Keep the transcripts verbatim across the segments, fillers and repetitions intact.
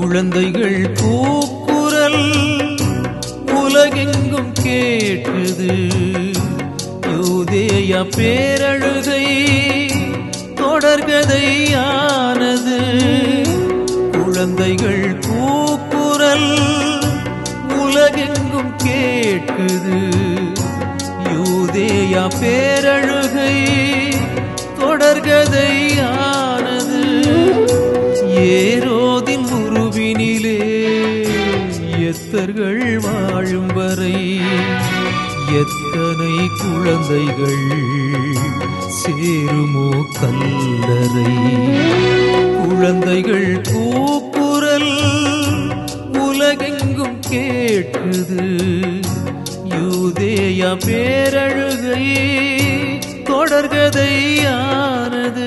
குழந்தைகள் கூக்குரல் உலகெங்கும் கேட்குது. யூதேயா பேரழுகை தொடர்கதையானது. குழந்தைகள் கூக்குரல் உலகெங்கும் கேட்குது. யூதேயா பேரழுகை தொடர்கதையானது. ஏரோதின் உருவினிலே எத்தர்கள் வாழும் வரை எத்தனை குழந்தைகள் சேருமோ கல்லறை. குழந்தைகள் கூக்குரல் உலகெங்கும் கேட்குது. யூதேயா பேரழுகை தொடர்கதையானது.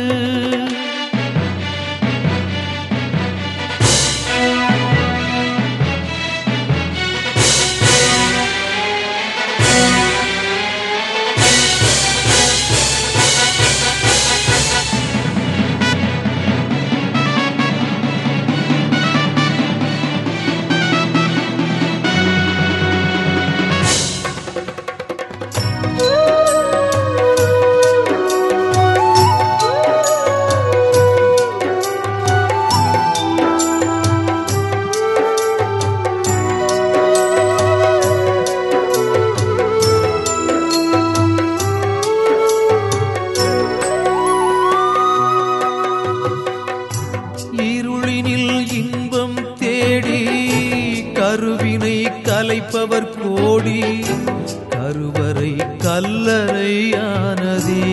இன்பம் தேடி கருவினை கலைப்பவர் கோடி. கருவறை கல்லறையானதே.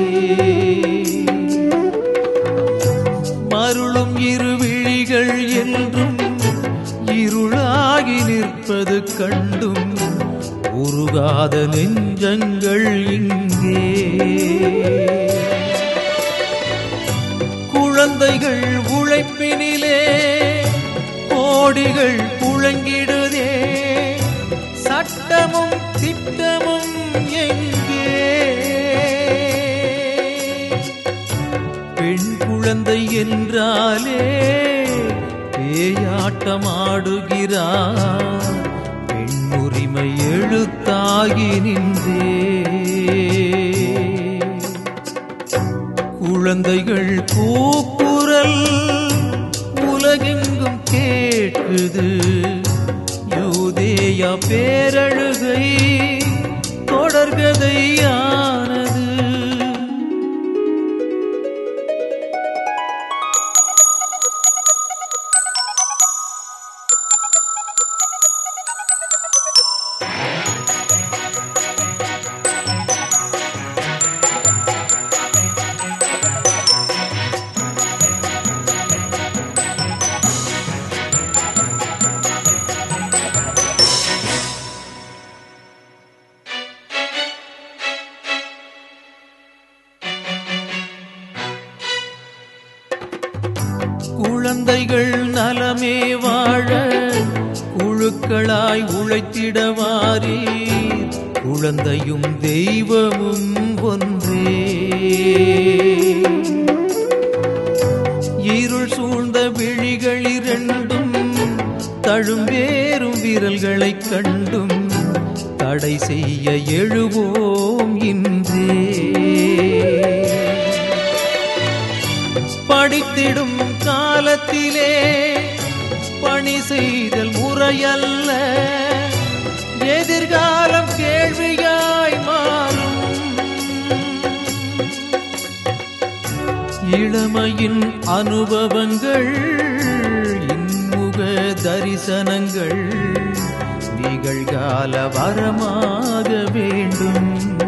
மருளும் இருவிழிகள் என்றும் இருளாகி நிற்பது கண்டும் உருகாத நெஞ்சங்கள் இங்கே. குழந்தைகள் உழைப்பினிலே கோடிகள் புழங்கிடுதே. சட்டமும் திட்டமும் எங்கே? பெண் குழந்தை என்றாலே பேயாட்டமாடுகிறார். பெண் உரிமை எழுத்தாகி நின்றே. குழந்தைகள் கூக்குரல் உலகெங்கும் கேட்குது. யூதேயா பேரழுகை தொடர்கதையானது. குழந்தைகள் நலமே வாழ குழுக்களாய் உழைத்திடவாரே. குழந்தையும் தெய்வமும் ஒன்றே. இருள் சூழ்ந்த விழிகள் இரண்டும் தழும்பேறும் விரல்களை கண்டும் தடை செய்ய எழுவோம் இன்றே. படித்திடும் காலத்திலே பணி செய்தல் முறையல்ல. எதிர்காலம் கேள்வியாய் மாறும். இளமையின் அனுபவங்கள் இன்முக தரிசனங்கள் நிகழ்கால வரமாக வேண்டும்.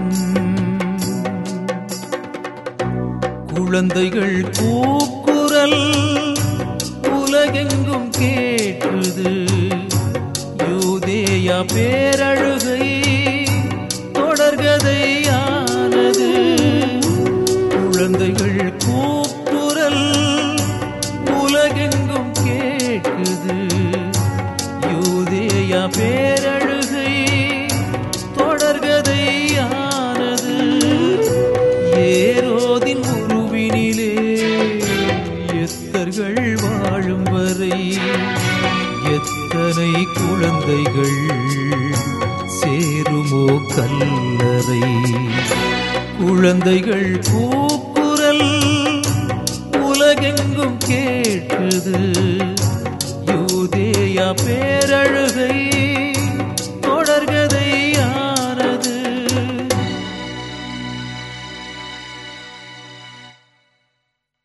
குழந்தைகள் கூக்குரல் உலகெங்கும் கேட்குது. யூதேயா பேரழுகை தொடர்கதையானது. குழந்தைகள் கூக்குரல் உலகெங்கும் கேட்குது. யூதேயா பேரழுகை தொடர்கதையானது. ஏரோதின் உருவினிலே எத்தர்கள் வாழும் வரை சேருமோ கல்லறை. குழந்தைகள் கூக்குரல் உலகெங்கும் கேட்குது. யூதேயா பேரழுகை